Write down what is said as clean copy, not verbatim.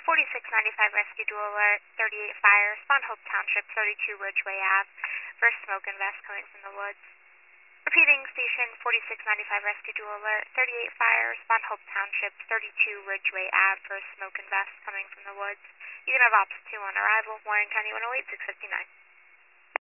4695 rescue dual alert, 38 fire, Spawn Hope Township, 32 Ridgeway Ave, for smoke and vest coming from the woods. Repeating, station 4695 rescue dual alert, 38 fire, Spawn Hope Township, 32 Ridgeway Ave, for smoke and vest coming from the woods. You can have Ops 2 on arrival, Warren County 108, 659.